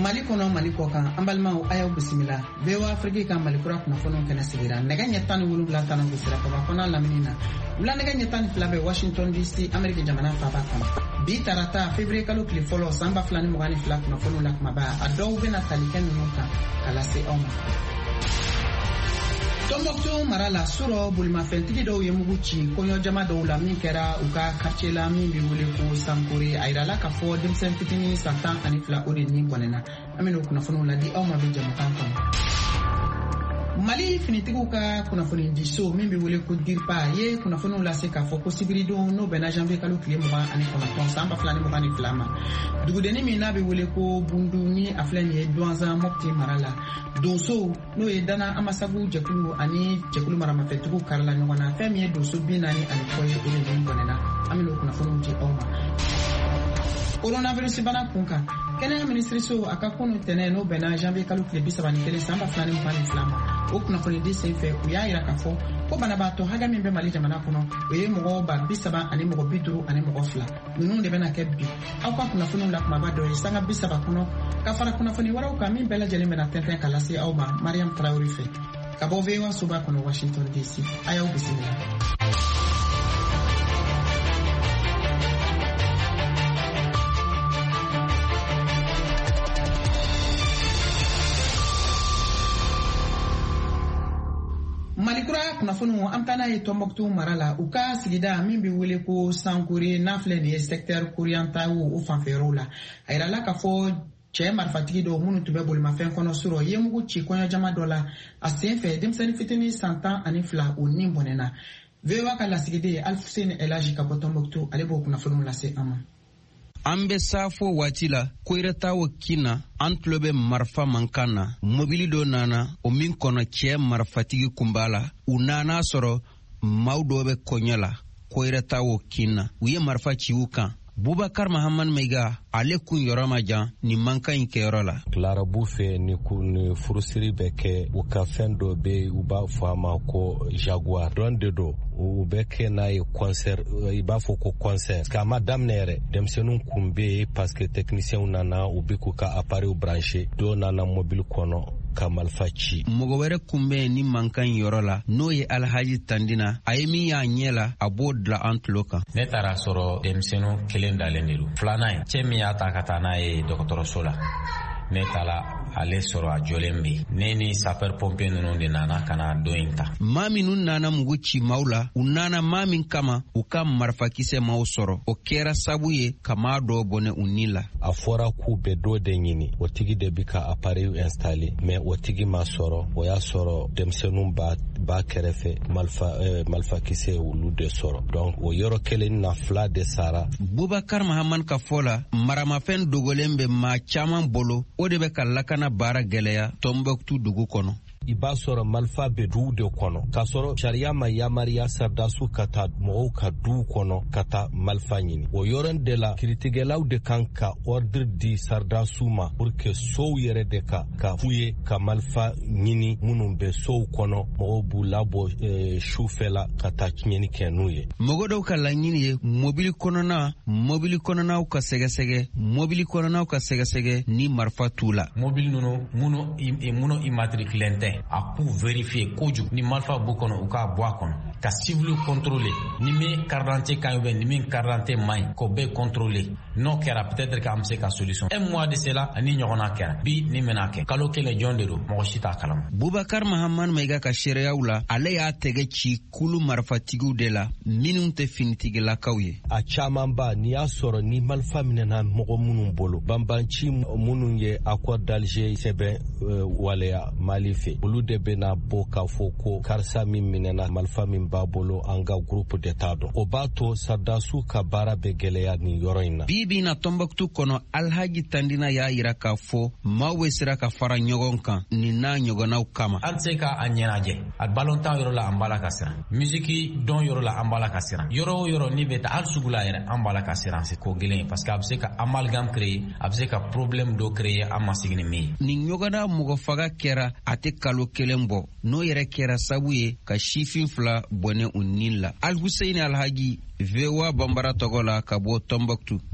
Mali kono Mali ko kan ambalmaw ayaw bisimila bewa afrique kan Mali kura kuna fono kana sigira nega nyetani wulu bla tanan bisira ko kona laminina bla nega nyetani flabe Washington DC America jamana fa ba kan bi tarata février kalo kli folo samba flani mogani fla kuna fono la kuma ba adaw bena taliken nuka kala se on Tombouctou marala suro bulma fentigi do yemuguchi konyo jama do la min kera uka quartier la min bi wole ko sankore ayrala ka fo dem sen fitini santan anifla odi ni bonena amino kuna fono la di awma be jama kan Mali finitigu ka kuna foni diso min bi wole ko dirpa ye kuna fono la se ka fo ko sibiri do no bena janvier kalo kle mo ani kono ton samba flani mo ani flama dugudeni mi na bi wole ko bundu ni aflani e douanza mokti marala doso no e dana amasagu jekulu ani jekulu marama fetugu karla nyona femi e doso binani ani koye ore ni bonena amino kuna fono ti oma coronavirus bana kunka kene ministre so akakono tene no bena janvier kalo kle bisabani kele samba flani mo ani flama o kuna foni disen fe ku ya ira ka fo ko bana ba to haga min be Mali jamana kono o ye mogo ba bisaba ani mogo biduru ani mogo fla nunu de bena kebbi akwa kuna foni la kuma ba do e sanga bisaba kono ka fara kuna foni wara ka min bela jeli mena tenten kala si awba Mariam Traoré fe ka bo vewa suba kono Washington DC ayaw bisimila Malikura kuna fonu amtana e Tombouctou marala uka sigida min bi wele ko sankuri nafle ni secteur oriental ou fanferola ayra ka fo che marfatigi do munu tube bol ma fen kono suro yemugu ci konya jama dola asenfe dem sani fitini santan ani fla o ni bonena vewa kala sigide Alfuseni Elaji ka Tombouctou alebo kuna fonu la se ama Ambe safo watila koireta wakina antlobe marfa mankana mobili do nana o min kono che marfatigi kumbala unana soro maudobe konyala koireta wakina uye marfa chiuka Boubacar Mahaman Meiga ale kun yoroma jan ni manka in kerola Clara Boufe ni kun furusiri beke u ka fendo be u ba fama ko Jaguar donde do u beke na e concert i ba fo ko concert ka madame nere dem senun kumbe parce que technicien nana u be ko ka appareil branché do nana mobile kono Kamal Fachi mogowere kumbe ni mankan yorola no ye Alhaji Tandina ayemi ya nyela abodla antloka netara soro demsenu kelenda lendiru flana chemi ya takatana e Dr. Sola netala ale soro a jolembe neni sapeur pompier nunu de nana kana dointa mami nun nana muguchi maula unana mami kama ukam marfakise mau soro o kera sabuye kama do bone unila afora ku be do de nyini otigi de bika appareil installé mais otigi ma soro o ya soro demsenum ba kerefe malfakise ulu de soro donc o yoro kele na fla de sara Boubacar Mahaman Kafola marama fen dogolembe ma chaman bolo o de be kalakana bara geleya Tombouctou dugu kono iba soro malfa be du de kono ka soro sharia ma yamariya sardasu kata mo ka du kono kata malfa nyini o yoron de la critigelaw de kanka ordre di sardasu ma pour que so yere de ka fuye ka malfa nyini munun be so kono mo bu labo shufela kata nyini kenuye mogodo kala nyini ye mobili kono na ka sege mobili kono na ka sege ni marfa tula mobile muno immatriculente a pour vérifier koju ni malfa bukono uka boakon ka civil contrôler ni me carte kayube ni min carte may ko be contrôler no kera peut-être ka amse ka solution un mois de cela ani nyona kera bi ni menake kalo kele jondero mo shita kalam Boubacar Mahaman Meiga ka shereyaula ale ya tege ci kulu marfatigu de la minun te finitigi la kawye a chaman ba ni ya soro ni malfa minena mogo munun bolo bambanci munun ye accord d'Alger sebe waleya malife ulu de bena boka foko karsa min minena malfa min babolo anga groupe d'état do obato sardasu ka bara be geleya ni yoroina bibi na Tombouctou kono Alhaji Tandina ya ira ka fo mawe sira ka fara nyogon kan ni na nyogonaw kama anseka anyenaje al balonta yoro la ambala kasira musiki don yoro la ambala kasira yoro ni beta al sugula ere ambala kasira c'est ko gelen parce que abseka amalgam créer abseka problème do créer amasigni mi ni nyogona mugo faga kera ate kalo kelembo no yere kera sabuye ka shifin fla bone unilla Al Hussein Alhaji vewa bambara togola kabo Tombouctou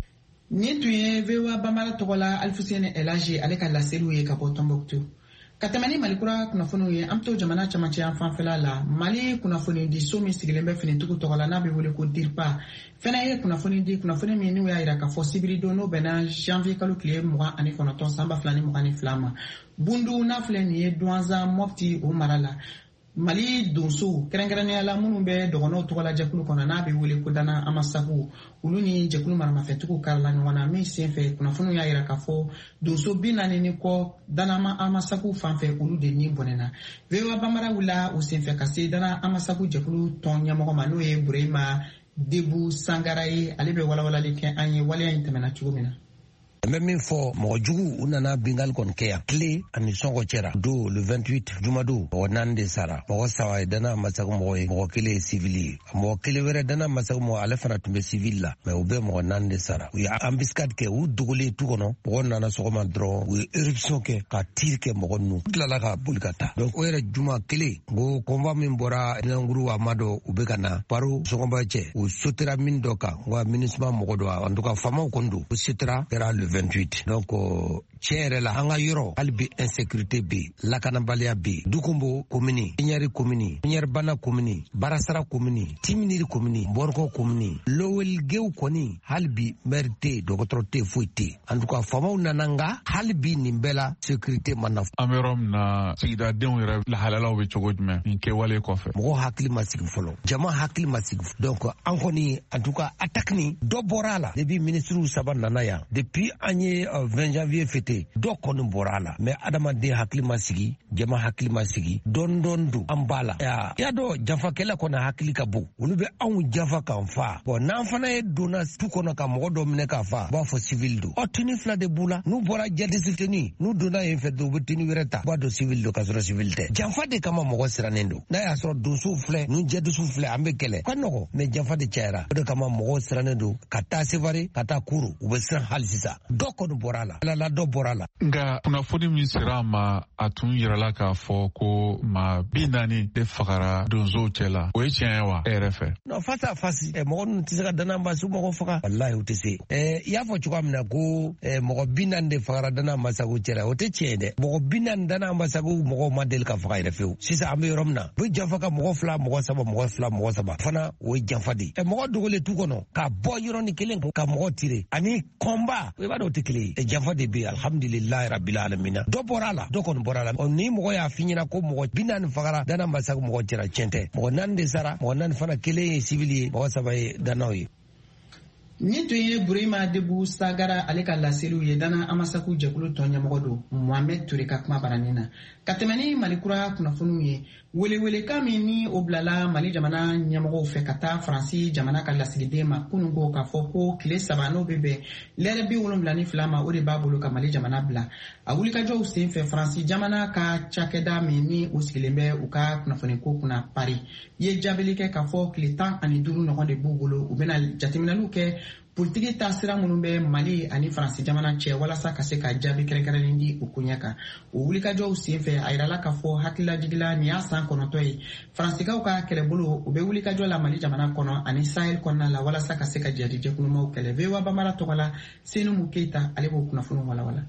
Ni tun ye VOA Bambara tɔgɔla Alfuseni Elaji ale ka laseliw ye ka bɔ Tombouctou. Ka tɛmɛ ni Malikura kunnafoniw ye an bɛ to jamana camancɛ yan fanfɛla la. Mali kunnafoni di so min sigilen bɛ Finitugu tɔgɔ la n'a bɛ wele ko DIRPA fɛnɛ ye kunnafoni di kunnafoni min n'u y'a jira k'a fɔ sibiri don n'o bɛnna janvier kalo tile 29 san 2022 ma. Bundu n'a filɛ nin ye Douanza Mopti o mara la. Mali donso kɛrɛnkɛrɛnnenya la minnu bɛ dɔgɔnɔw tɔgɔ la jɛkulu kɔnɔ n'a bɛ wele ko Dana Amasagu olu ni jɛkulu maramafɛntigiw karila ɲɔgɔn na min senfɛ kunnafoniw y'a jira k'a fɔ donso 40 ni kɔ Dana Amasagu fanfɛ olu de ni bɔnɛna. VOA Bambara wulila o senfɛ ka se Dana Amasagu jɛkulu tɔn ɲɛmɔgɔ ma n'o ye Burema Debu Sangara ye ale bɛ walawalali kɛ an ye waleya in tɛmɛna cogo min na. Mɛ min fɔ mɔgɔ jugu u nana bingali kɔni kɛ yan tile ani sɔngɔ cɛra don le 28 jumado mɔgɔ 4 de sara mɔgɔ 3 ye Dana Masagu mɔgɔ ye mɔgɔ 1 ye civil ye mɔgɔ 1 wɛrɛ Dana Masagu mɔgɔ ale fana tun bɛ civil la mɛ u bɛ mɔgɔ 4 de sara u ye embuscade kɛ u dogolen tu kɔnɔ mɔgɔ nana sɔgɔma dɔrɔn u ye éruption kɛ ka tir kɛ mɔgɔ ninnu u tilala ka boli ka taa donc o yɛrɛ juma kelen ko convoi min bɔra Nanguru Amado u bɛ ka na paro sɔgɔma cɛ u sotera min dɔ kan wa MINUSMA mɔgɔ dɔ en tout cas faamaw kɔni don u sotera kɛra le 28 donc tiɲɛ yɛrɛ la an ka yɔrɔ hali bi insécurité bɛ yen lakanabaliya bɛ yen Dukunbo commune Piɲɛri commune Piɲɛribana commune Barasara commune Timiniri commune Boroko commune Lowelgew kɔni hali bi maire tɛ yen dɔgɔtɔrɔ tɛ yen foyi tɛ yen en tout cas faamaw nana nka hali bi nin bɛɛ la sécurité ma na. An bɛ yɔrɔ min na sigidadenw yɛrɛ lahalalaw bɛ cogo jumɛn nin kɛwale kɔfɛ. mɔgɔ hakili ma sigi fɔlɔ jama hakili ma sigi donc an kɔni en tout cas attaque nin dɔ bɔra a la depuis ministres 3 nana yan depuis an ye 20 janvier fêté dɔ kɔni bɔra a la mais adamaden hakili ma sigi jama hakili ma sigi dɔɔni dɔɔni don an b'a la y'a dɔn janfakɛla kɔni hakili ka bon olu bɛ anw janfa k'an fa bon n'an fana ye donna tu kɔnɔ ka mɔgɔ dɔ minɛ k'a fa b'a fɔ civil don tini 2 de b'u la n'u bɔra jadisi teni n'u donna yen fɛ u bɛ tini wɛrɛ ta b'a dɔn civil don ka sɔrɔ civil tɛ janfa de kama mɔgɔ sirannen don n'a y'a sɔrɔ donsow filɛ n'u jadisiw filɛ an bɛ kɛlɛ ka nɔgɔ mais janfa de cayara o de kama mɔgɔw sirannen don ka taa Sevare ka taa Kuru u bɛ siran hali sisan dɔ kɔni bɔra a la ala dɔ bɔra a la. Nka kunnafoni min sera a ma a tun yirala k'a fɔ ko maa 40 de fagara donsow cɛ la o ye tiɲɛ ye wa e yɛrɛ fɛ. non face à face mɔgɔ ninnu tɛ se ka Dana Masagu mɔgɔ faga walahi u tɛ se i y'a fɔ cogoya min na ko mɔgɔ 40 de fagara Dana Masagu cɛ la o tɛ tiɲɛ ye dɛ mɔgɔ 40 Dana Masagu mɔgɔw ma deli ka faga yɛrɛ fewu sisan an bɛ yɔrɔ min na u bɛ janfa ka mɔgɔ 2 mɔgɔ 3 mɔgɔ 2 mɔgɔ 3 fana o ye janfa de ye mɔgɔ dogolen tu kɔnɔ ka bɔ yɔrɔnin kelen ka mɔgɔ tire ani kɔnba i b'a dɔn o tɛ kelen ye janfa de bɛ yen alhamdulilayi rabbil alamina dɔ bɔra a la dɔ kɔni bɔra a la ni mɔgɔ y'a f'i ɲɛna ko mɔgɔ 40 fagara Dana Masagu mɔgɔ cɛra tiɲɛ tɛ mɔgɔ 4 de sara mɔgɔ 4 fana 1 ye civil ye mɔgɔ 3 ye danaw ye. Ni tun ye Burema Debu Sangara ale ka laseliw ye Dana Amasagu jɛkulu tɔn ɲɛmɔgɔ don Mohamed Ture ka kuma baranin na ka tɛmɛ ni Malikura kunnafoniw ye welewelekan min ni o bilala Mali jamana ɲɛmɔgɔw fɛ ka taa Faransi jamana ka lasigiden ma kunun ko k'a fɔ ko tile 3 n'o bɛ bɛn lɛrɛ 72 ma o de b'a bolo ka Mali jamana bila a wulikajɔw senfɛ Faransi jamana ka cakɛda min ni o sigilen bɛ u ka kunnafoniko kunna Paris ye jaabili kɛ k'a fɔ tile 15 ɲɔgɔn de b'u bolo u bɛna jateminɛliw kɛ politiki ta sira minnu bɛ Mali ani Faransi jamana cɛ walasa ka se ka jaabi kɛrɛnkɛrɛnnen di o ko ɲɛ kan o wulikajɔw senfɛ a yirala k'a fɔ hakililajigila nin y'a san 9 ye Faransikaw ka kɛlɛbolo u bɛ wulikajɔ la Mali jamana kɔnɔ ani Sahel kɔnɔna la walasa ka se ka jadi jɛkulumaw kɛlɛ VOA Bambara tɔgɔ la Senumu Keita ale b'o kunnafoni walawala.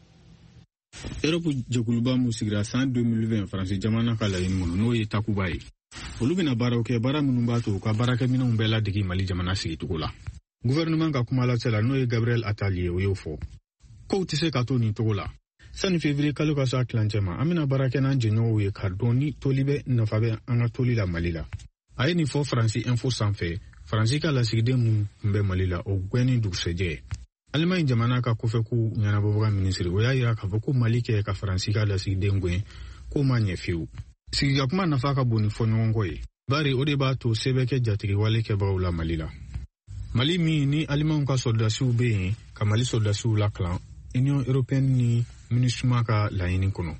Europe jɛkuluba mun sigira san 2020 Faransi jamana ka laɲini minnu n'o ye Takuba ye olu bɛna baaraw kɛ baara minnu b'a to u ka baarakɛminɛnw bɛɛ ladegi Mali jamana sigicogo la. Gouvernement ka kuma lasela n'o ye Gabriel Attal o y'o fɔ kow tɛ se ka to nin cogo la sani février kalo ka se a tilancɛ ma an bɛna baara kɛ n'an jɛɲɔgɔnw ye k'a dɔn ni toli bɛ nafa bɛ an ka toli la Mali la a ye nin fɔ Faransi info sanfɛ Faransi ka lasigiden minnu tun bɛ Mali la o gɛnni dugusɛjɛ Allemagne jamana ka kɔfɛko ɲɛnabɔbaga minisiri o y'a yira k'a fɔ ko Mali kɛ ka Faransi ka lasigiden gɛn k'o ma ɲɛ fiyewu sigikakuma nafa ka bon ni fɔɲɔgɔnkɔ ye bari o de b'a to se bɛ kɛ jatigiwale kɛbagaw la Mali la Mali min ni Alimanw ka soldasiw bɛ yen ka Mali soldasiw lakalan Union européenne ni MINUSMA ka laɲini kɔnɔ.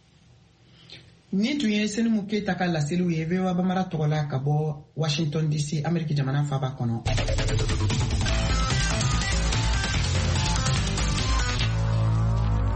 Ni tun ye Senumu Keita ka laseliw ye VOA Bambara tɔgɔ la ka bɔ Washington DC Amérique jamana faaba kɔnɔ. An bɛ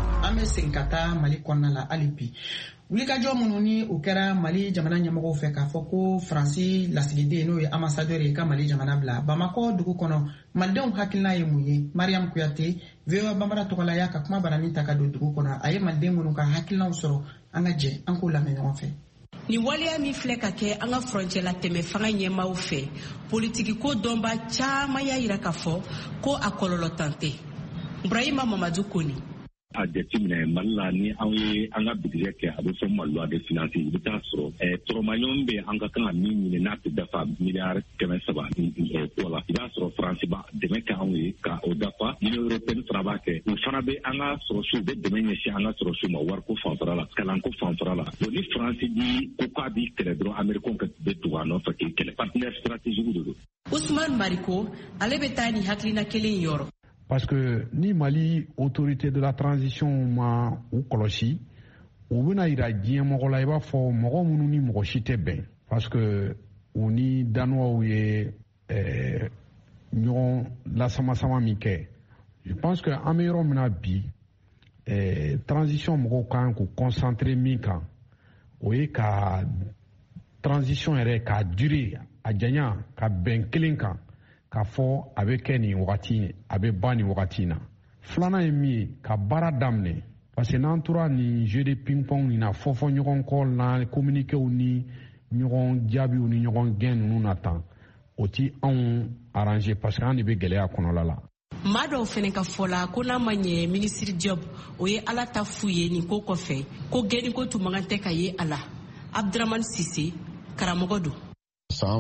segin ka taa Mali kɔnɔna la hali bi. Wulikajɔ minnu ni o kɛra Mali jamana ɲɛmɔgɔw fɛ k'a fɔ ko Faransi lasigiden n'o ye ambassadeur ye ka Mali jamana bila Bamakɔ dugu kɔnɔ malidenw hakilina ye mun ye? Mariam Kuyate VOA Bambara tɔgɔla y'a ka kuma barani ta ka don dugu kɔnɔ a ye maliden minnu ka hakilinaw sɔrɔ an ka jɛ an k'o lamɛn ɲɔgɔn fɛ. Ni waleya min filɛ ka kɛ an ka frontière la tɛmɛ fanga ɲɛmaaw fɛ politiki ko dɔnba caman y'a yira k'a fɔ ko a kɔlɔlɔ tan tɛ. Ibrahima Mamadou Koni a jateminɛ Mali la ni an ye an ka budget kɛ a bɛ fɔ ma loi de finance i bɛ taa sɔrɔ tɔrɔmaɲɔgɔn bɛ an ka kan ka min ɲini n'a tɛ dafa miliyari 300 ko la i b'a sɔrɔ Faransi ba dɛmɛ kɛ anw ye ka o dafa Union européenne fana b'a kɛ u fana bɛ an ka sɔrɔsiw bɛ dɛmɛ ɲɛsin an ka sɔrɔsiw ma wariko fanfɛla la kalanko fanfɛla la ni Faransi di ko k'a b'i kɛlɛ dɔrɔn Américains bɛ tugu a nɔfɛ k'i kɛlɛ partenaire stratégique de don. Ousmane Mariko ale bɛ taa ni hakilina kelen yɔrɔ. Parce que ni Mali autorité de la transition ma ou kɔlɔsi u bɛna yira diɲɛ mɔgɔ la i b'a fɔ mɔgɔ minnu ni mɔgɔ si tɛ bɛn parce que u ni Danois ye ɲɔgɔn lasamasama min kɛ je pense que an bɛ yɔrɔ min na bi transition mɔgɔw kan k'u concentrer min kan o ye ka transition yɛrɛ ka durer a janya ka bɛn kelen kan k'a fɔ a bɛ kɛ nin wagati a bɛ ban nin wagati na filanan ye min ye ka baara daminɛ parce que n'an tora nin jeu de ping pong nin na fɔfɔ ɲɔgɔn kɔ na communiquéw ni ɲɔgɔn jaabiw ni ɲɔgɔn gɛn ninnu na tan o ti anw arranger parce que an de bɛ gɛlɛya kɔnɔla la. Maa dɔw fɛnɛ ka fɔ la ko n'a ma ɲɛ ministre Diop o ye ala ta fu ye nin ko kɔfɛ ko gɛnni ko tun man tɛ ka ye a la. Abdramane Sise karamɔgɔ don. San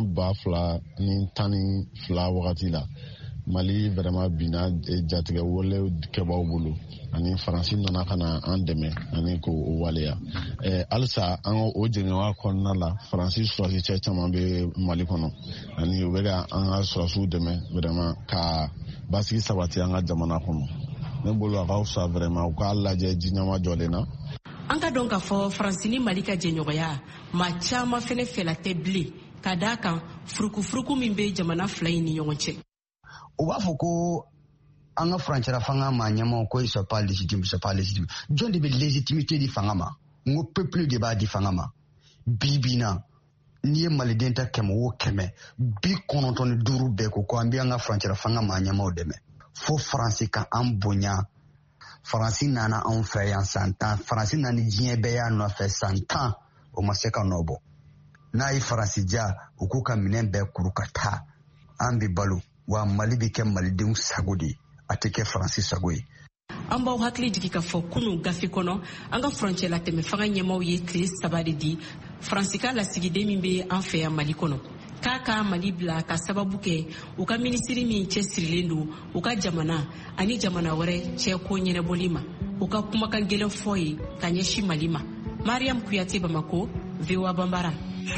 2012 wagati la Mali vraiment bina jatigɛ wale kɛbaw bolo ani Faransi nana ka na an dɛmɛ ani ko waleya alisa an o jɛɲɔgɔnya kɔnɔna la Faransi sɔrɔsi caman bɛ Mali kɔnɔ ani u bɛ ka an ka sɔrɔsiw dɛmɛ vraiment ka basigi sabati an ka jamana kɔnɔ ne bolo a ka fisa vraiment u k'a lajɛ jiɲɛma jɔlen na. An ka dɔn k'a fɔ Faransi ni Mali ka jɛɲɔgɔnya maa caman fɛnɛ fɛla tɛ bilen ka d'a kan furukufuruku min bɛ jamana fila in ni ɲɔgɔn cɛ. U b'a fɔ ko an ka furancɛla fanga ma ɲɛmaw ko ils sont pas légitimes, ils sont pas légitimes. Jɔn de bɛ légitimité di fanga ma? N ko peuple de b'a di fanga ma. Bi bi in na n'i ye maliden ta 100 o 100 95 bɛɛ ko an bɛ an ka furancɛla fanga ma ɲɛmaw dɛmɛ. Fo Faransi ka an bonya. Faransi nana anw fɛ yan san 10, Faransi nana diɲɛ bɛɛ y'a nɔfɛ san 10 o ma se ka nɔ bɔ. N'a ye Faransi ja u k'u ka minɛn bɛɛ kuru ka taa an bɛ balo wa Mali bɛ kɛ malidenw sago de a tɛ kɛ Faransi sago ye. An b'aw hakili jigin ka fɔ kunun gafe kɔnɔ an ka furancɛ la tɛmɛ fanga ɲɛmaw ye tile 3 de di Faransi ka lasigiden min bɛ an fɛ yan Mali kɔnɔ k'a ka Mali bila ka sababu kɛ u ka minisiri min cɛsirilen don u ka jamana ani jamana wɛrɛ cɛ ko ɲɛnabɔli ma u ka kumakan gɛlɛn fɔ ye ka ɲɛsin Mali ma. Mariam Kuyate Bamako VOA Bambara.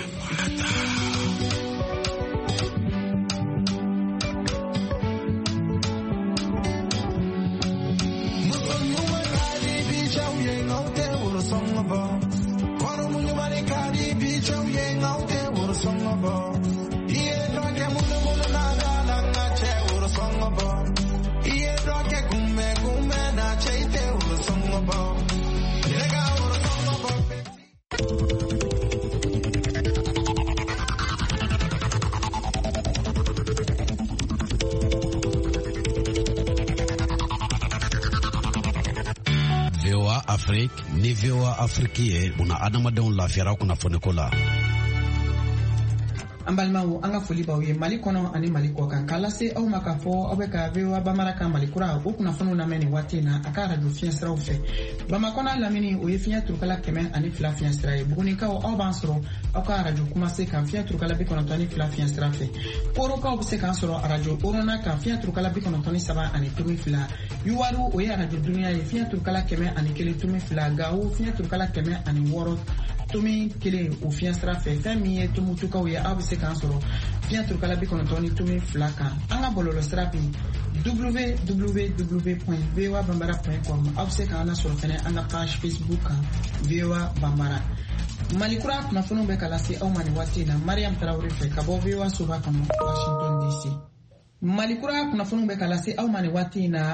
Afrique ni VOA Afrique ye una adamadenw lafiyara kunnafoniko la. An balimaw an ka foli b'aw ye Mali kɔnɔ ani Mali kɔ kan k'a lase aw ma k'a fɔ aw bɛ ka VOA Bambara ka Mali kura o kunnafoniw lamɛn nin waati in na a ka radio fiɲɛ siraw fɛ. Bamakɔ n'a lamini o ye fiɲɛ turukala 102 fiɲɛ sira ye. Bugunikaw aw b'an sɔrɔ aw ka radio Kumase kan fiɲɛ turukala 92 fiɲɛ sira fɛ. Korokaw bɛ se k'an sɔrɔ radio Orona kan fiɲɛ turukala 93 ani tomi fila. Yuwaru o ye radio Dunuya ye fiɲɛ turukala 101 tomi fila. Gawo fiɲɛ turukala 106 tomi kelen o fiɲɛ sira fɛ. Fɛn min ye Tomutukaw ye aw bɛ se k'an sɔrɔ fiɲɛ turukala 92 tomi fila kan. An ka bɔlɔlɔ sira bi www.voabambara.com aw bɛ se k'an sɔrɔ fɛnɛ an ka page Facebook kan VOA Bambara. Malikura kunnafoniw bɛ ka lase aw ma nin waati in na Mariam Tarawele fɛ ka bɔ VOA Soba kɔnɔ Washington DC. Malikura kunnafoniw bɛ ka lase aw ma nin waati in na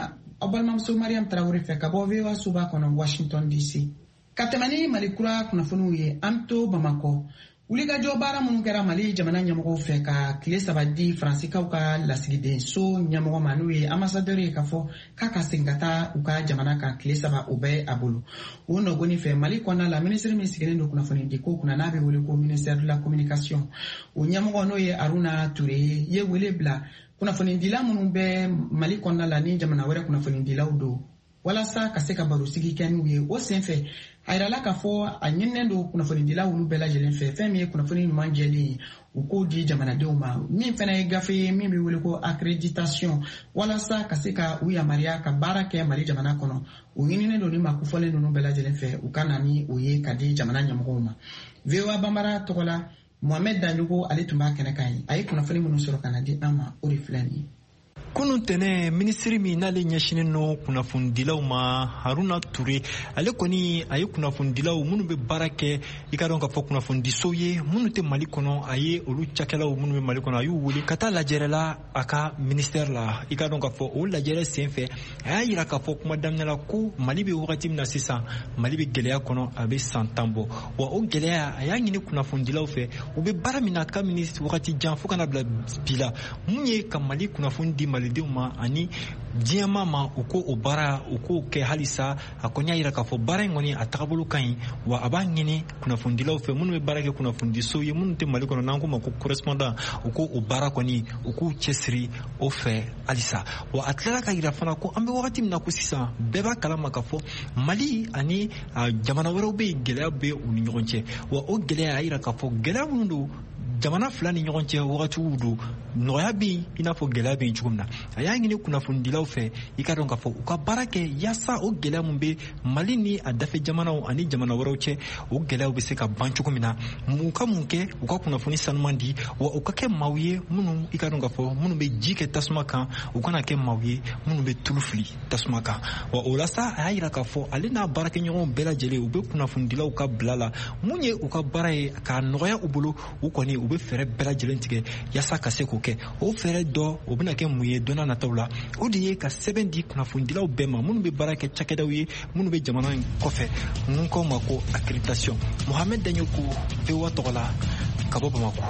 aw balimamuso Mariam Traoré fɛ ka bɔ VOA suba kɔnɔ Washington DC. Ka tɛmɛ ni Mali kura kunnafoniw ye, an to Bamakɔ. Wulikajɔ baara minnu kɛra Mali jamana ɲɛmɔgɔw fɛ ka tile 3 di Faransikaw ka lasigiden so ɲɛmɔgɔ ma n'o ye ambassadeur ye k'a fɔ k'a ka segin ka taa u ka jamana kan tile 3 o bɛ a bolo. O nɔgɔni fɛ Mali kɔnɔna la ministre min sigilen don kunnafoni di ko kunna n'a bɛ wele ko ministère de la communication. O ɲɛmɔgɔ n'o ye Aruna Touré ye wele bila kunnafonidila minnu bɛ Mali kɔnɔna la ni jamana wɛrɛ kunnafonidilaw don walasa ka se ka baro sigi kɛ n'u ye. O senfɛ a yirala k'a fɔ a ɲininen don kunnafonidila olu bɛɛ lajɛlen fɛ fɛn min ye kunnafoni ɲuman jɛlen ye u k'o di jamanadenw ma. Min fana ye gafe ye min bɛ wele ko accréditation walasa ka se ka u yamaruya ka baara kɛ Mali jamana kɔnɔ. O ɲininen don ni makufɔlen ninnu bɛɛ lajɛlen fɛ u ka na ni o ye ka di jamana ɲɛmɔgɔw ma. VOA Bambara tɔgɔ la Mohamed Danjogo ale tun b'a kɛnɛ kan ye. A ye kunnafoni minnu sɔrɔ ka na di an ma o de filɛ nin ye. Kunun tɛnɛ minisiri min n'ale ɲɛsinen no kunnafonidilaw ma Haruna Ture ale kɔni a ye kunnafonidilaw minnu bɛ baara kɛ i ka dɔn k'a fɔ kunnafonidisow ye minnu tɛ Mali kɔnɔ a ye olu cakɛlaw minnu bɛ Mali kɔnɔ a y'u wele ka taa lajɛrɛla a ka ministère la i ka dɔn k'a fɔ o lajɛrɛ senfɛ a y'a yira k'a fɔ kuma daminɛ la ko Mali bɛ wagati min na sisan Mali bɛ gɛlɛya kɔnɔ a bɛ san 10 bɔ wa o gɛlɛya a y'a ɲini kunnafonidilaw fɛ u bɛ baara min na ka ministre wagati jan fo kana bila bi la mun ye ka Mali kunnafoni di Malidenw ma ani diɲɛma ma u ko o baara u k'o kɛ halisa a kɔni y'a yira k'a fɔ baara in kɔni a tagabolo ka ɲi wa a b'a ɲini kunnafonidilaw fɛ minnu bɛ baara kɛ kunnafonidiso ye minnu tɛ Mali kɔnɔ n'an ko ma ko correspondant u ko o baara kɔni u k'u cɛsiri o fɛ halisa wa a tilala ka yira fana ko an bɛ wagati min na ko sisan bɛɛ b'a kalama k'a fɔ Mali ani jamana wɛrɛw bɛ yen gɛlɛya bɛ u ni ɲɔgɔn cɛ wa o gɛlɛya y'a yira k'a fɔ gɛlɛya minnu don jamana fila ni ɲɔgɔn cɛ wagatiw don nɔgɔya bɛ yen i n'a fɔ gɛlɛya bɛ yen cogo min na a y'a ɲini kunnafonidilaw fɛ i ka dɔn k'a fɔ u ka baara kɛ yaasa o gɛlɛya min bɛ Mali ni a dafe jamanaw ani jamana wɛrɛw cɛ o gɛlɛyaw bɛ se ka ban cogo min na u ka mun kɛ u ka kunnafoni sanuman di wa u ka kɛ maaw ye minnu i ka dɔn k'a fɔ minnu bɛ ji kɛ tasuma kan u kana kɛ maaw ye minnu bɛ tulu fili tasuma kan wa o la sa a y'a yira k'a fɔ ale n'a baarakɛɲɔgɔnw bɛɛ lajɛlen u bɛ kunnafonidilaw ka bila la mun ye u ka baara ye k'a nɔgɔya u bolo u kɔni u bɛ fɛɛrɛ bɛɛ lajɛlen tigɛ yaasa ka se k'o kɛ o fɛɛrɛ dɔ o bɛna kɛ mun ye don n'a nataw la o de ye ka sɛbɛn di kunnafonidilaw bɛɛ ma minnu bɛ baara kɛ cakɛdaw ye minnu bɛ jamana in kɔfɛ mun k'aw ma ko accréditation Mohamed Danjogo VOA tɔgɔ la ka bɔ Bamako.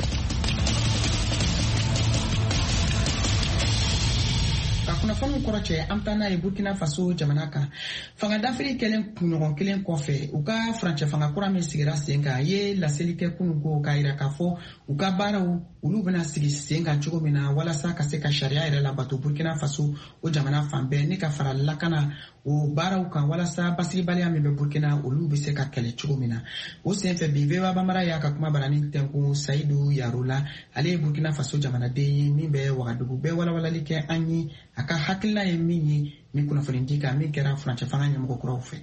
Ka kunnafoniw kɔrɔcɛ an taa n'a ye Burkina Faso jamana kan. Fanga dafiri kɛlen kunɲɔgɔn kelen kɔfɛ u ka furancɛ fanga kura min sigira sen kan a ye laseli kɛ kunun ko k'a yira k'a fɔ u ka baaraw olu bɛna sigi sen kan cogo min na walasa ka se ka sariya yɛrɛ labato Burkina Faso o jamana fan bɛɛ ni ka fara lakana o baaraw kan walasa basigibaliya min bɛ Burkina olu bɛ se ka kɛlɛ cogo min na. O senfɛ bi VOA Bambara y'a ka kuma barani tɛnku Sayidu Yarola ale ye Burkina Faso jamanaden ye min bɛ Wagadugu bɛɛ walawalali kɛ an ye a ka hakilina ye min ye ni kunnafoni di kan min kɛra furancɛ fanga ɲɛmɔgɔ kuraw fɛ.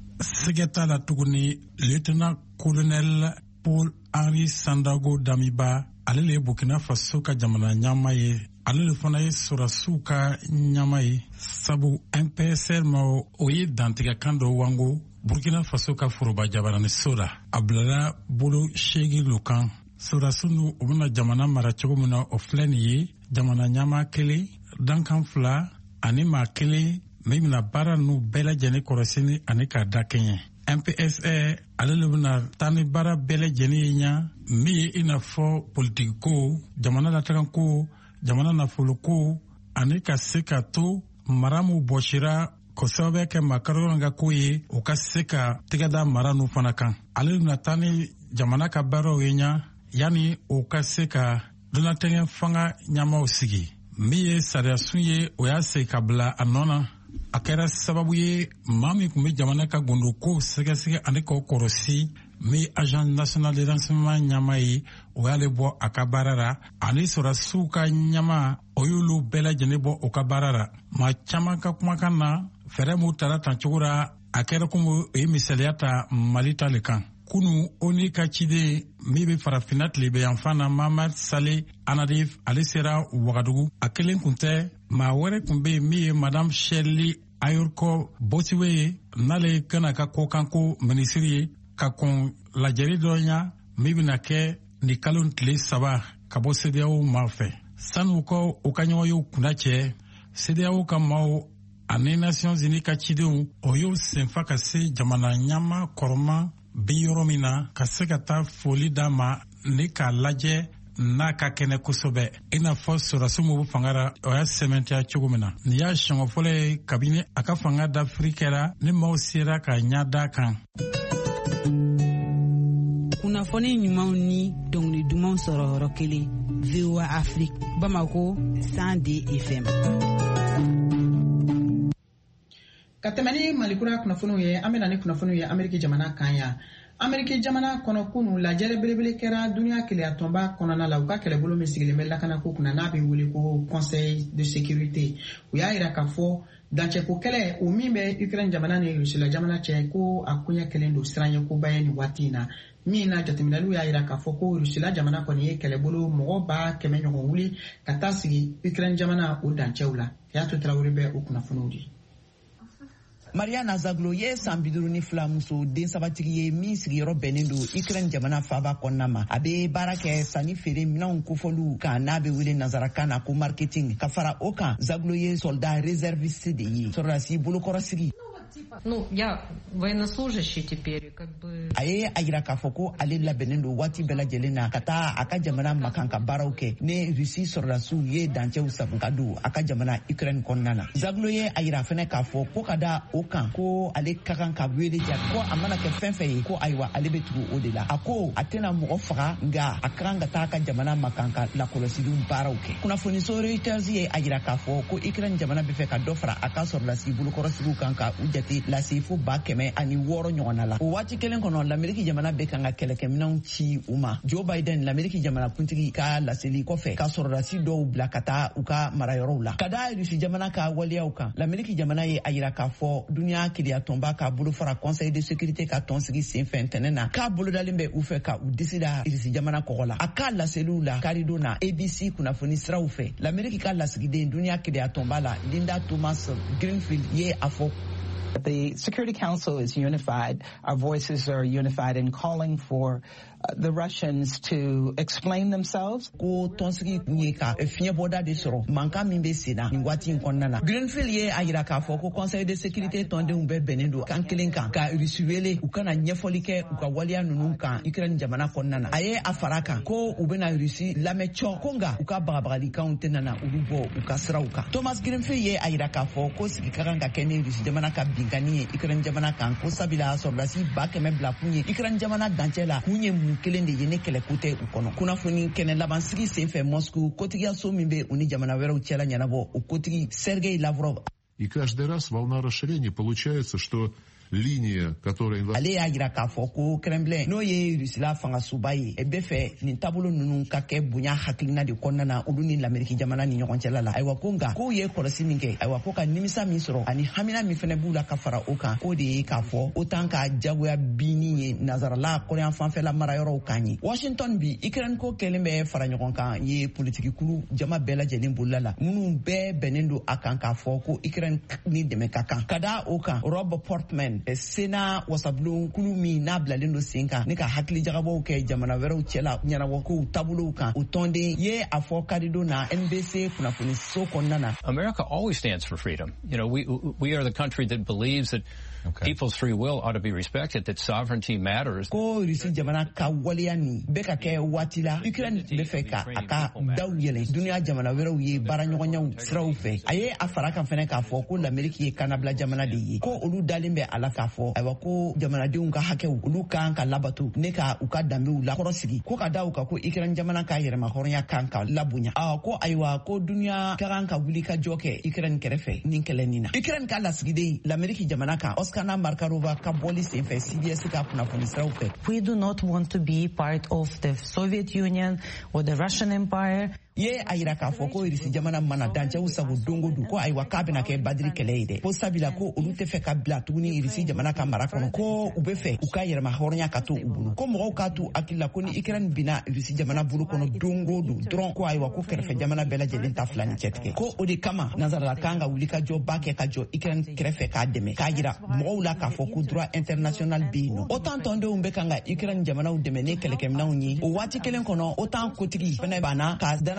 Sɛgɛ t'a la tuguni lieutenant colonel Paul Henri Sandago Damiba ale le ye Burkina Faso ka jamana ɲɛma ye ale le fana ye sɔrɔsiw ka ɲɛma ye sabu MPSR ma o ye dantigɛkan dɔ wango Burkina Faso ka foroba jabaraniso la a bilala bolo 8 lo kan sɔrɔsiw n'u u bɛna jamana mara cogo min na o filɛ nin ye jamana ɲɛma kelen dankan 2 ani maa 1 min bɛna baara ninnu bɛɛ lajɛlen kɔrɔsini ani k'a da kɛɲɛ. MPSR ale le bɛna taa ni baara bɛɛ lajɛlen ye ɲa min ye i n'a fɔ politiki ko jamana latagan ko jamana nafolo ko ani ka se ka to mara min bɔsira k'o sababuya kɛ makaro ka ko ye o ka se ka tɛgɛda mara ninnu fana kan. Ale bɛna taa ni jamana ka baaraw ye ɲa yanni o ka se ka dunatɛgɛ fanga ɲamaw sigi. Min ye sariyasun ye o y'a segin ka bila a nɔ na a kɛra sababu ye maa min tun bɛ jamana ka gondo ko sɛgɛsɛgɛ ani k'o kɔrɔsi min agence national de renseignement ɲama ye o y'ale bɔ a ka baara la ani sɔrɔsiw ka ɲama o y'olu bɛɛ lajɛlen bɔ o ka baara la. Maa caman ka kumakan na fɛɛrɛ m'u tara tan cogo la a kɛra komi o ye misaliya ta Mali ta le kan. Kunu ONU ka ciden min bɛ farafinna tilebe yanfan na Mamad Saleh Anadif ale sera Wagadugu a kelen kun tɛ maa wɛrɛ kun bɛ yen min ye Madame Shirley Ayorko Botiwe ye n'ale kana ka kɔkanko minisiri ye ka kɔn lajɛli dɔ ɲa min bɛna kɛ nin kalo tile 3 ka bɔ CEDEAO ma fɛ. Sani u ka ɲɔgɔn ye u kunna cɛ CEDEAO ka maaw ani Nations Unies ka cidenw o y'o senfa ka se jamana ɲama kɔrɔma be yɔrɔ min na ka se ka taa foli d'a ma ni k'a lajɛ n'a ka kɛnɛ kosɛbɛ i n'a fɔ sɔrɔdasi min bɛ fanga la o y'a sɛmɛntiya cogo min na nin y'a siɲɛ fɔlɔ ye kabini a ka fanga dafiri kɛra ni maaw sera ka ɲa d'a kan. kunnafoni ɲumanw ni dɔnkili dumanw sɔrɔ yɔrɔ kelen VOA Afrique Bamako 102 FM. ka tɛmɛ ni malikura kunnafoniw ye an bɛna ni kunnafoniw ye Ameriki jamana kan yan. Ameriki jamana kɔnɔ kunu lajɛrɛ belebele kɛra duniya keleya tɔnba kɔnɔna la u ka kɛlɛbolo min sigilen bɛ lakana ko kunna n'a bɛ wele ko Conseil de sécurité u y'a yira k'a fɔ dancɛko kɛlɛ o min bɛ Ukraine jamana ni Rusila jamana cɛ ko a kuɲɛ kelen don siranɲɛkoba ye nin waati in na min na jateminɛliw y'a yira k'a fɔ ko Rusila jamana kɔni ye kɛlɛbolo mɔgɔ 100 ɲɔgɔn wuli ka taa sigi Ukraine jamana o dancɛw la Yatou Traoré bɛ o kunnafoniw di. Mariana Zaglo ye san 52 muso den sabatigi ye min sigiyɔrɔ bɛnnen don Ukraine jamana faaba kɔnɔna ma a bɛ baara kɛ sanni feere minɛnw kofɔliw kan n'a bɛ wele nanzarakan na ko marketing ka fara o kan Zaglo ye soldat réserviste de ye sɔrɔdasi bolokɔrɔsigi. Я военнослужащий теперь, как бы. A ye a yira k'a fɔ ko ale labɛnnen don waati bɛɛ lajɛlen na ka taa a ka jamana makan ka baaraw kɛ ne Rusi sɔrɔdasiw ye dancɛw sabu ka don a ka jamana Ukraine kɔnɔna na. Zaglo ye a yira fɛnɛ k'a fɔ ko ka da o kan ko ale ka kan ka wele ja ko a mana kɛ fɛn fɛn ye ko ayiwa ale bɛ tugu o de la a ko a tɛna mɔgɔ faga nka a ka kan ka taa a ka jamana makan ka lakɔlɔsiliw baaraw kɛ. Kunnafoniso Reuters ye a yira k'a fɔ ko Ukraine jamana bɛ fɛ ka dɔ fara a ka sɔrɔdasi bolokɔrɔsigiw kan ka u jate lase fo 160 ɲɔgɔnna la. O waati kelen kɔnɔ l'Amérique jamana bɛ kan ka kɛlɛkɛminɛnw ci u ma. Joe Biden l'Amérique jamana kuntigi ka laseli kɔfɛ ka sɔrɔdasi dɔw bila ka taa u ka marayɔrɔw la. Ka da Rusi jamana ka waleyaw kan l'Amérique jamana ye a yira k'a fɔ duniya keleya tɔnba ka bolo fara Conseil de sécurité ka tɔn sigi sen fɛ ntɛnɛn na k'a bolodalen bɛ u fɛ ka u disi da Rusi jamana kɔgɔ la. A ka laseliw la karidon na ABC kunnafoni siraw fɛ l'Amérique ka lasigiden duniya keleya tɔnba la Linda Thomas Greenfield ye a fɔ. The Security Council is unified. Our voices are unified in calling for the Russians to explain themselves. Ko tonsigi kunyeka fiɲɛ bɔda de sɔrɔ mankan min bɛ senna nin waati in kɔnɔna na. Greenfield ye a yira k'a fɔ ko Conseil de sécurité tɔndenw bɛɛ bɛnnen don kan kelen kan ka Rusi wele u kana ɲɛfɔli kɛ u ka waleya ninnu kan Ukraine jamana kɔnɔna na. A ye a fara kan ko u bɛna Rusi lamɛn cɔ ko nka u ka bagabagalikanw tɛna na olu bɔ u ka siraw kan. Thomas Greenfield ye a yira k'a fɔ ko sigi ka kan ka kɛ ni Rusi jamana ka binkani ye Ukraine jamana kan ko sabila sɔrɔdasi 100 bila kun ye Ukraine jamana dancɛ la kun ye mun kelen de ye ne kɛlɛko tɛ u kɔnɔ. Kunnafoni kɛnɛ labansigi senfɛ Moscow kotigiyaso min bɛ u ni jamana wɛrɛw cɛla ɲɛnabɔ o kotigi Sergei Lavrov. И каждый раз волна расширения получается, что ligne которая ale y'a yira k'a fɔ ko Kremlin n'o ye Rusila fangasuba ye e bɛ fɛ nin taabolo ninnu ka kɛ bonya hakilina de kɔnɔna na olu ni l'Amérique jamana ni ɲɔgɔn cɛla la ayiwa ko nka k'u ye kɔlɔsi min kɛ ayiwa ko ka nimisa min sɔrɔ ani hamina min fɛnɛ b'u la ka fara o kan k'o de ye k'a fɔ OTAN ka jagoya binni ye nazarala kɔrɔyan fanfɛla marayɔrɔw kan ye. Washington bi Ukraine ko kɛlen bɛ fara ɲɔgɔn kan ye politiki kulu jama bɛɛ lajɛlen bolila la minnu bɛɛ bɛnnen don a kan k'a fɔ ko Ukraine ni dɛmɛ ka kan ka da o kan Rob Portman Sena wasabulon kulu min n'a bilalen don sen kan ne ka hakili jagabaw kɛ jamana wɛrɛw cɛla ɲɛnabɔ kow taabolow kan o tɔnden ye a fɔ karido na NBC kunnafoni so kɔnɔna na. America always stands for freedom. You know, we are the country that believes that people's free will ought to be respected, that sovereignty matters. Ko Rusi jamana ka waleya ni bɛ ka kɛ waati la Ukraine bɛ fɛ ka a ka daw yɛlɛ duniya jamana wɛrɛw ye baaraɲɔgɔnyaw siraw fɛ a ye a fara kan fɛnɛ k'a fɔ ko l'Amérique ye kanabila jamana de ye ko olu dalen bɛ a la k'a fɔ ayiwa ko jamanadenw ka hakɛw olu kan ka labato ne ka u ka danbew lakɔrɔ sigi ko ka da u kan ko Ukraine jamana ka yɛrɛma hɔrɔnya kan ka labonya ko ayiwa ko duniya ka kan ka wuli ka jɔ kɛ Ukraine kɛrɛfɛ nin kɛlɛ nin na. Ukraine ka lasigiden l'Amérique jamana kan Oskana Markarova ka bɔli senfɛ CBS ka kunnafoni siraw fɛ. We do not want to be part of the Soviet Union or the Russian Empire. Ye a yira k'a fɔ ko Rusi jamana mana dancɛw sago dongo don ko ayiwa k'a bɛna kɛ badiri kɛlɛ ye dɛ ko sabila ko olu tɛ fɛ ka bila tuguni Rusi jamana ka mara kɔnɔ ko u bɛ fɛ u ka yɛrɛma hɔrɔnya ka to u bolo ko mɔgɔw k'a to hakili la ko ni Ukraine bina Rusi jamana bolo kɔnɔ dongo don dɔrɔn ko ayiwa ko kɛrɛfɛ jamana bɛɛ lajɛlen ta fila ni cɛtigɛ ko o de kama nazarala kan ka wuli ka jɔ ba kɛ ka jɔ Ukraine kɛrɛfɛ k'a dɛmɛ k'a yira mɔgɔw la k'a fɔ ko droit international bɛ yen nɔ OTAN tɔndenw bɛ kan ka Ukraine jamanaw dɛmɛ ni kɛlɛkɛminɛnw ye o waati kelen kɔnɔ OTAN kotigi fɛnɛ banna ka dana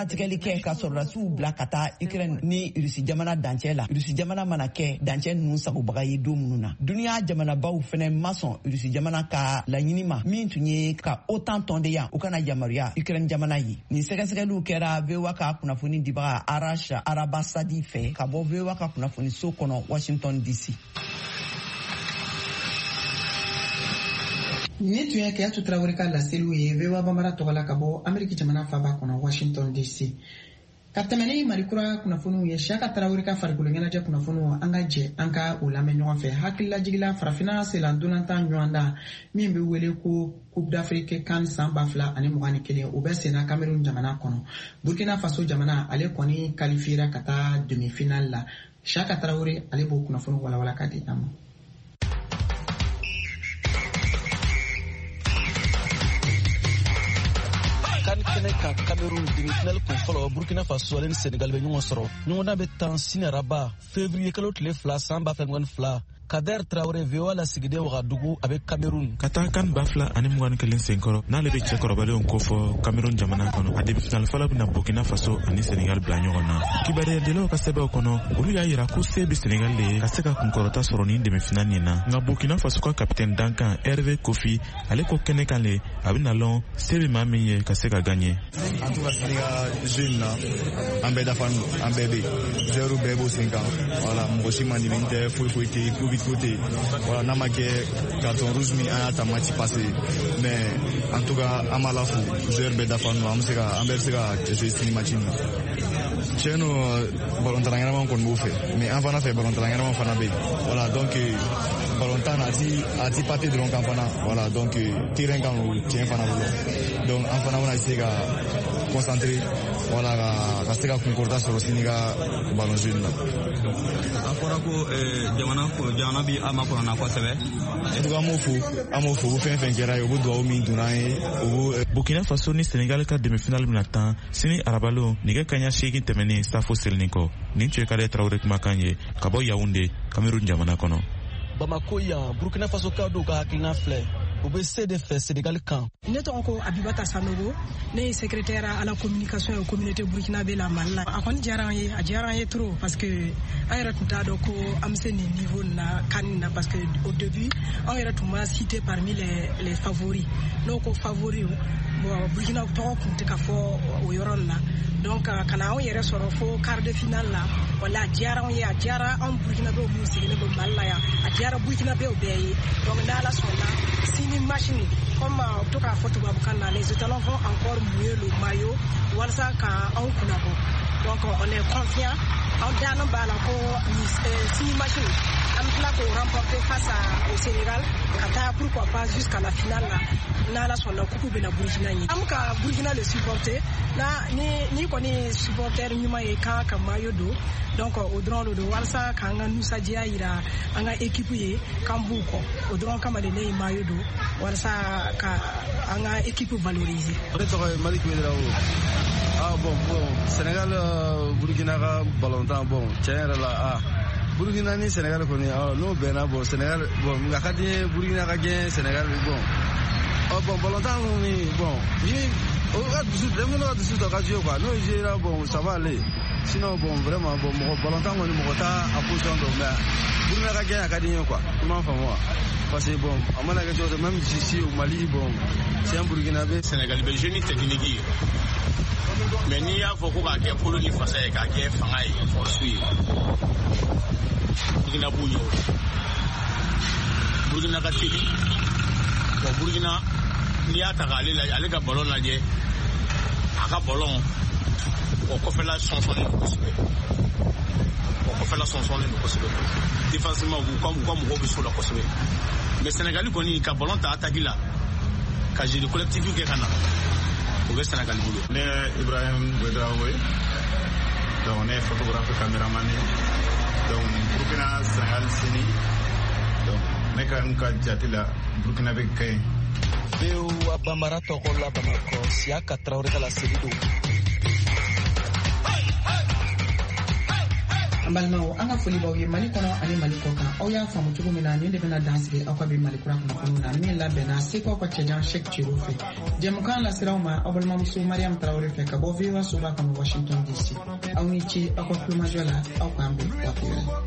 sɛgɛsɛgɛli kɛ ka sɔrɔdasiw bila ka taa Ukraine ni Rusi jamana dancɛ la. Rusi jamana mana kɛ dancɛ ninnu sagobaga ye don minnu na. Duniya jamanabaw fɛnɛ ma sɔn Rusi jamana ka laɲini ma min tun ye ka OTAN tɔndeya u kana yamaruya Ukraine jamana ye. Nin sɛgɛsɛgɛliw kɛra VOA ka kunnafoni dibaga Arash Arabasadi fɛ ka bɔ VOA ka kunnafoni so kɔnɔ Washington DC. Ni tun ye Keyatu Traoré ka laseliw ye VOA Bambara tɔgɔ la ka bɔ Ameriki jamana faaba kɔnɔ Washington DC. Ka tɛmɛ ni Malikura kunnafoniw ye Siyaka Traoré ka farikolo ɲɛnajɛ kunnafoniw an ka jɛ an ka o lamɛn ɲɔgɔn fɛ. Hakililajigila farafina selan donantan ɲɔgɔn da min bɛ wele ko Coupe d'Afrique CAN san 2021 o bɛ senna Cameroun jamana kɔnɔ. Burkina Faso jamana ale kɔni qualifiera ka taa demi-finale la. Siyaka Traoré ale b'o kunnafoni walawala ka di an ma. kan kɛnɛ kan Cameroun demi-finale kun fɔlɔ Burkina Faso ale ni Senegal bɛ ɲɔgɔn sɔrɔ ɲɔgɔndan bɛ tan sini araba février kalo tile 2 san 2022 Kader Traoré VOA la sigiden Wagadugu a bɛ Cameroun ka taa kan 2021 senkɔrɔ n'ale bɛ cɛ kɔrɔbalenw kofɔ Cameroun jamana kɔnɔ a demi-finale fɔlɔ bɛna Burkina Faso ani Senegal bila ɲɔgɔn na kibaruyadilaw ka sɛbɛnw kɔnɔ olu y'a yira ko se bɛ Senegal de ye ka se ka kunkɔrɔta sɔrɔ ni demi-finale nin na nka Burkina Faso ka capitaine Dankan Hervé Kofi ale ko kɛnɛ kan le a bɛ na lɔn se bɛ maa min ye ka se ka gagner. En tout cas Senegal jeune na an bɛɛ dafa an bɛɛ bɛ zéro bɛɛ b'o sen kan voilà mɔgɔ si man dimi tɛ foyi tɛ côté voilà n'a ma kɛ carton rouge min an y'a ta match passé mais en tout cas an b'a la fo joueur bɛɛ dafa an bɛ se ka jouer sini match nin tiɲɛ don ballon-tan ɲɛnama kɔni b'o fɛ mais an fana fɛ ballon-tan ɲɛnama fana bɛ yen voilà donc ballon-tan a ti papier dɔrɔn kan fana voilà donc terrain kan o tiɲɛ fana bolo donc an fana bɛna essayer ka concentrer voilà ka se ka kunkɔrɔta sɔrɔ sini ka ballon jeu nin na. a fɔra ko jamana bi a ma kɔnɔna kosɛbɛ. en tout cas an m'o fo u fɛn fɛn kɛra ye u bɛ dugawu min donna an ye u b'o. Burkina Faso ni Senegal ka demi-finale bɛna tan sini arabalo nɛgɛ kaɲa 8 tɛmɛnen safo selinin kɔ nin tun ye Kader Traoré kumakan ye ka bɔ Yaoundé Cameroun jamana kɔnɔ. Bamako yan Burkina Faso ka dɔw ka hakilina filɛ u bɛ se de fɛ Senegal kan. Ne tɔgɔ ko Abibata Sanogo ne ye secrétaire à la communication et communauté burkinabé la Mali la a kɔni diyara an ye trop parce que an yɛrɛ tun t'a dɔn ko an bɛ se nin niveau na kan na parce que au début an yɛrɛ tun b'a cité parmi les favoris n'o ko favori bon Burkina tɔgɔ tun tɛ ka fɔ o yɔrɔ na donc kana anw yɛrɛ sɔrɔ fo quart de finale la wala a diyara anw ye a diyara anw burkinabéw minnu sigilen bɛ Mali la yan a diyara burkinabéw bɛɛ ye donc n'Ala sɔnna sini machine comme to k'a fɔ tubabukan na les étalons vont encore mouiller le maillot walasa ka anw kunnabɔ donc on est confiant anw danon b'a la ko sini machine an bɛ tila k'o remporter face au Sénégal ka taa pourquoi pas jusqu'à la finale la n'Ala sɔnna coupe bɛna Burkina ye an bɛ ka Burkina le supporter ni kɔni supporter ɲuman ye kan ka maillot don donc o dɔrɔn de don walasa k'an ka nusadiya yira an ka équipe ye k'an b'u kɔ o dɔrɔn kama de ne ye maillot don walasa ka an ka équipe valoriser. Ne tɔgɔ ye Malik Medrao. Bon Sénégal Burkina ka ballon-tan bon tiɲɛ yɛrɛ la Burkina ni Sénégal kɔni n'o bɛnna bon Sénégal bon nka ka di n ye Burkina ka gagner Sénégal bon ballon-tan ni bon ni o ka dusu denmisɛnninw ka dusu ta ka jouer quoi n'o jouera bon ça va aller sinon bon vraiment bon mɔgɔ ballon-tan kɔni mɔgɔ t'a a position dɔn mais Burkina ka gagner a ka di n ye quoi i m'a faamu wa parce que bon a mana kɛ cogo même ici au Mali bon c'est un Burkinabé. Sénégal bɛ jeune technique ye mais n'i y'a fɔ ko k'a kɛ polo ni fasa ye k'a kɛ fanga ye force ye Burkina b'u ɲɛ o Burkina ka teli bon Burkina n'i y'a ta k'ale lajɛ ale ka ballon lajɛ a ka ballon o kɔfɛla sɔnsɔnnen don kosɛbɛ défensivement u ka mɔgɔw bɛ so la kosɛbɛ mais Sénégal kɔni ka ballon ta attaque la ka jeu de collectif kɛ ka na o bɛ Sénégal bolo. Ne Ibrahim Bedraoui donc ne photographe caméraman donc Burkina Sénégal sini donc ne ka jate la Burkina bɛ gagner. VOA Bambara tɔgɔ la Bamako Siyaka Traoré ka laseli don. an balimaw an ka foli b'aw ye Mali kɔnɔ ani Mali kɔ kan aw y'a faamu cogo min na nin de bɛna dansigi aw ka bi Mali kura kunnafoniw na min labɛnna Seko ka cɛjan Sheikh Ciro fɛ jɛmukan lasiraw ma aw balimamuso Mariam Traoré fɛ ka bɔ VOA soba kɔnɔ Washington DC aw ni ce aw ka kulomajɔ la aw k'an bɛn waati wɛrɛ